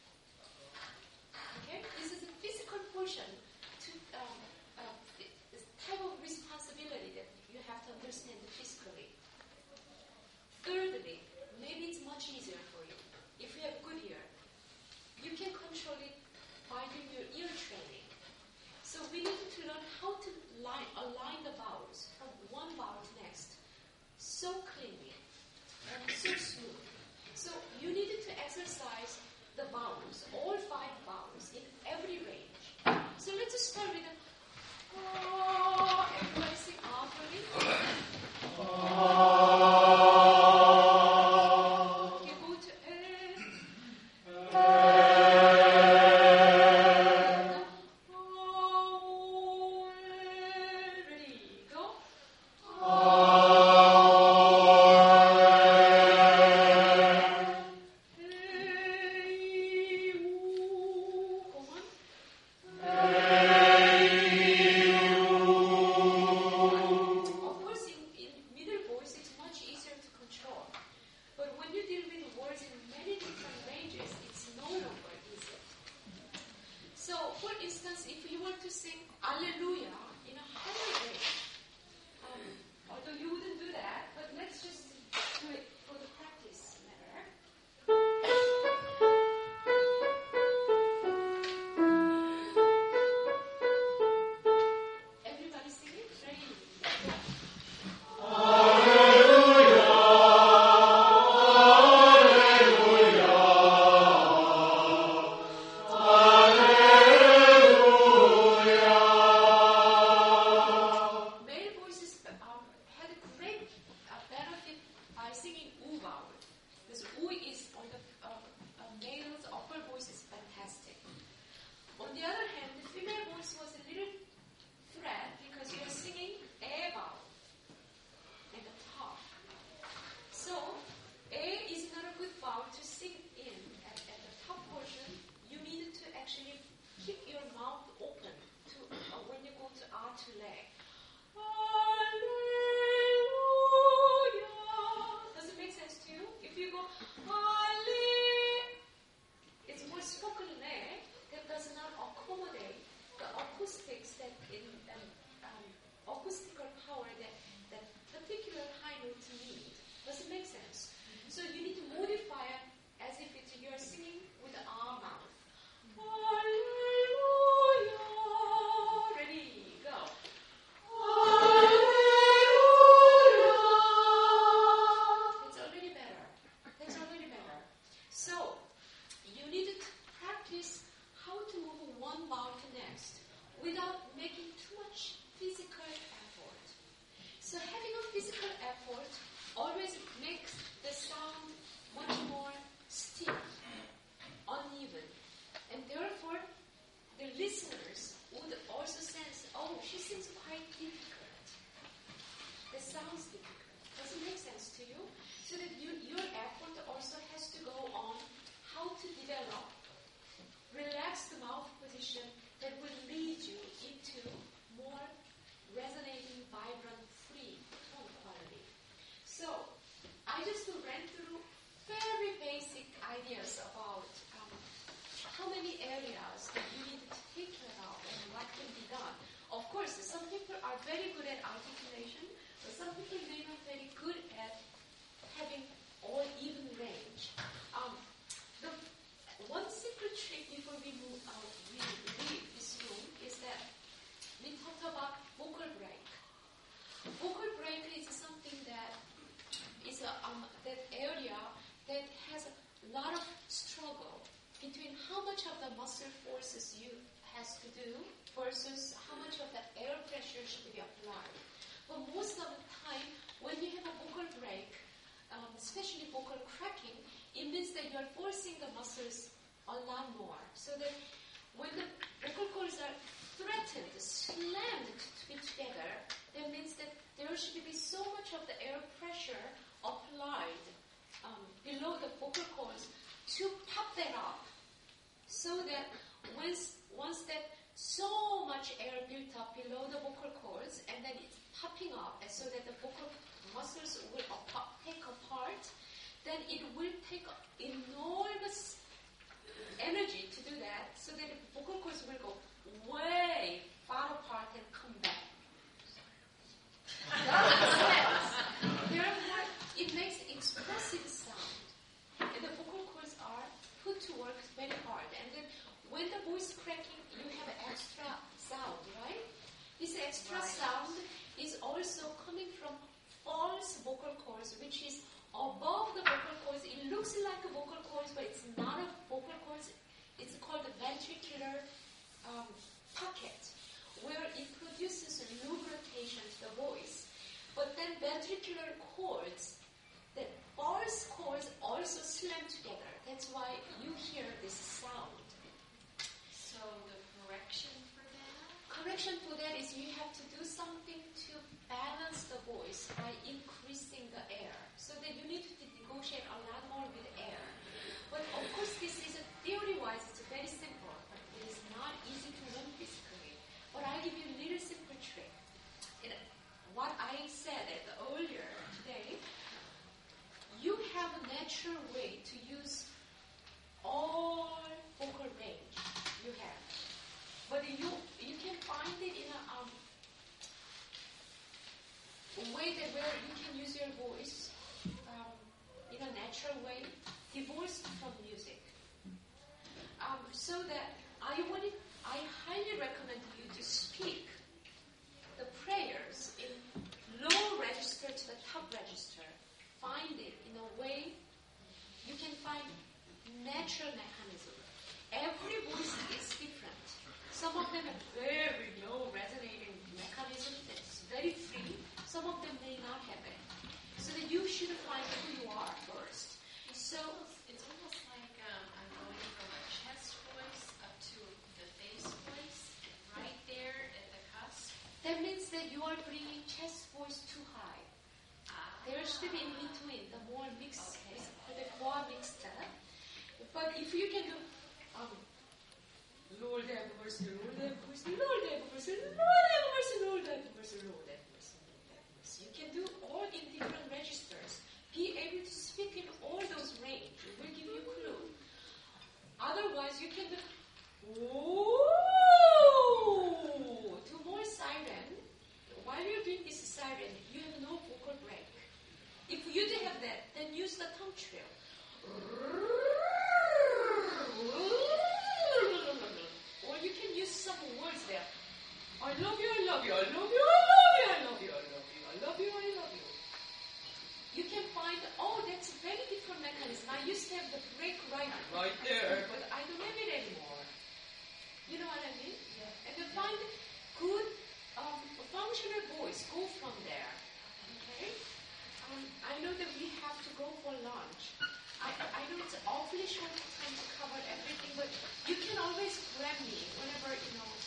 [SPEAKER 1] Okay? This is a physical portion to this type of responsibility that you have to understand physically. Thirdly, maybe it's much easier for you. If you have good ear, you can control it by doing your ear training. So we need to learn how to align the vowels from one vowel to next so cleanly and so smooth. So you needed to exercise the vowels, all 5 vowels in every range. So let's just start with everybody sing for me. Okay, go to ready, go. Versus how much of that air pressure should be applied. But most of the time, when you have a vocal break, especially vocal cracking, it means that you are forcing the muscles a lot more. So that when the vocal cords are threatened, slammed to be together, that means that there should be so much of the air pressure applied below the vocal cords to pop that up, so that once that so much air built up below the vocal cords, and then it's popping up, and so that the vocal muscles will take apart, then it will take enormous energy to do that, so that the vocal cords will go way far apart and come back. Therefore, it makes explosive sound, and the vocal cords are put to work very hard. And then when the voice cracking, you have extra sound, right? This extra sound is also coming from false vocal cords, which is above the vocal cords. It looks like a vocal cords, but it's not a vocal cords. It's called the ventricular pocket, where it produces lubrication to the voice. But then ventricular cords, the false cords also slam together. That's why you hear this sound.
[SPEAKER 3] So the correction for that?
[SPEAKER 1] Correction for that is you have to do something to balance the voice by increasing the air. So that you need to negotiate a lot more with air. But of course, this is theory-wise, it's very simple, but it is not easy to learn physically. But I'll give you a little simple trick. What I said earlier today, you have a natural way to use all vocal range you have. But you can find it in a way that where you can use your voice in a natural way, divorced from music. So that I highly recommend you to speak the prayers in low register to the top register. Find it in a way you can find natural mechanism. Every voice is different. Some of them have very low resonating mechanism that's very free. Some of them may not have it. So that you should find who you are first. So
[SPEAKER 3] It's almost like I'm going from a chest voice up to the face voice, right there at the cusp.
[SPEAKER 1] that means that you are bringing chest voice too high. There should be in between, the more mixed, the more mixed. But if you can do Lord have mercy, Lord have mercy, Lord have mercy, Lord have mercy, Lord have mercy, Lord have mercy, Lord have mercy. You can do all in different registers. Be able to speak in all those range. It will give you a clue. Otherwise, you can do to more siren. While you're doing this siren, you have no vocal break. If you do have that, then use the tongue trill. Or you can use some words there. I love you, I love you, I love you, I love you, I love you, I love you, I love you, I love you. You can find, that's a very different mechanism. I used to have the break right there, but I don't have it anymore. You know what I mean? Yeah. And to find good functional voice, go from there. Okay? I know that we have to go for lunch. I know it's awfully short time to cover everything, but you can always grab me whenever,